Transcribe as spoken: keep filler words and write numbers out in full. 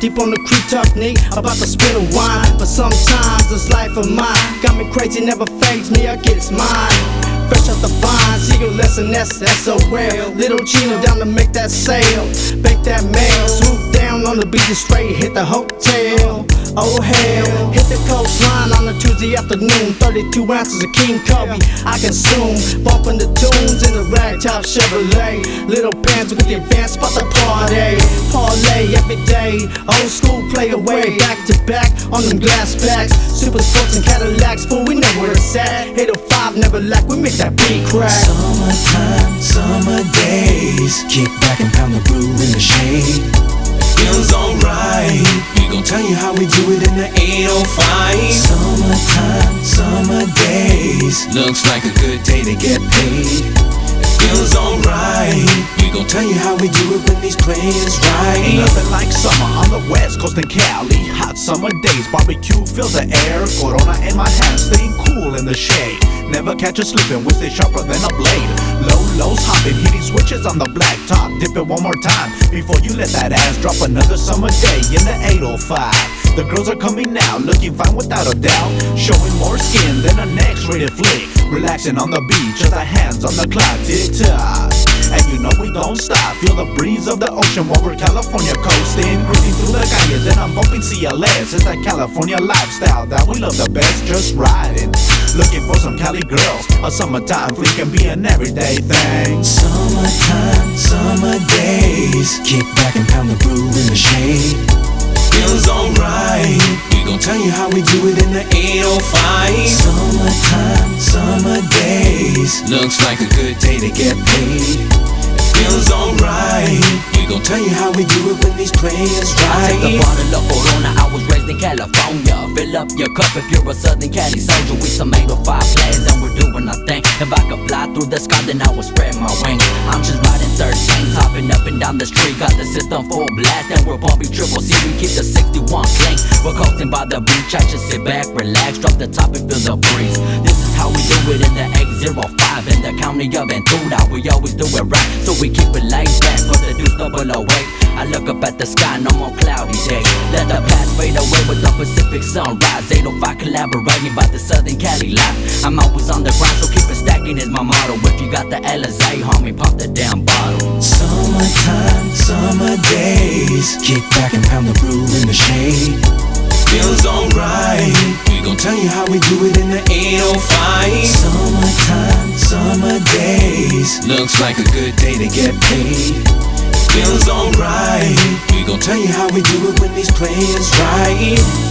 deep on the creek technique, about to spit a wine. But sometimes this life of mine got me crazy, never fades me, I get it's mine. Fresh out the vine, Seagull lesson, that's S O L. Little Chino down to make that sale, bake that mail, swoop down on the beach and straight hit the hotel. Oh hell, hit the coastline on a Tuesday afternoon. Thirty-two ounces of King Kobe I consume, bumping the tunes in the ragtop Chevrolet. Little pants with the advanced spot the party, parlay every day. Old school play away, back to back on them glass backs. Super sports and Cadillacs, fool, we know where it's at. eight oh five never lack, we make that beat crack. Summertime, summer days, kick back and pound the brew in the shade. Feels alright, we gon' tell you how we do it in the eight oh five. Summertime, summer days, looks like a good day to get paid. It feels alright, we gon' tell you how we do it when these players right. Ain't nothing like summer on the west coast in Cali. Hot summer days, barbecue fills the air. Corona in my hand, staying cool in the shade. Never catch us slipping, we stay sharper than a blade. Low lows hopping, hitting switches on the black top. Dip it one more time before you let that ass drop. Another summer day in the eight oh five. The girls are coming now, looking fine without a doubt. Showing more skin than a X-rated flick. Relaxing on the beach, just our hands on the clock, tick tock. And you know we don't stop. Feel the breeze of the ocean while we're California coasting. Cruising through the calles and I'm bumping C L S. It's that California lifestyle that we love the best, just riding. Looking for some Cali girls, a summertime fleet can be an everyday thing. Summertime, summer days, kick back and pound the brew in the shade. Feels alright, we gon' tell you how we do it in the eight oh five. Summertime, summer days, looks like a good day to get paid. It feels alright, we gon' tell you how we do it when these players right. I take a bottle of Corona, I was raised in California. Fill up your cup if you're a Southern Cali soldier. With some eight oh five players and we're doing our thing. If I could fly through the sky then I would spread my wings. I'm just riding thirteens, hopping up and down the street. Got the system full blast and we're bumping triple C. We keep the sixty-one clean. We're coasting by the beach, I just sit back, relax, drop the top and feel the breeze. This is how we do it in the eight oh five. In the county of Ventura, we always do it right. So we keep it laid back, but the dudes double away. I look up at the sky, no more cloudy days. Let the past fade away with the Pacific sunrise. eight oh five collaborating by the Southern Cali life. I'm always on the grind, so keep it stacking is my motto. If you got the L S A, homie, pop the damn bottle. Summertime, summer days, kick back and pound the brew in the shade. Feels alright, we gon' tell you how we do it in the eight oh five. Summertime, summer days, looks like a good day to get paid. Feels alright, we gon' tell you how we do it when these players right.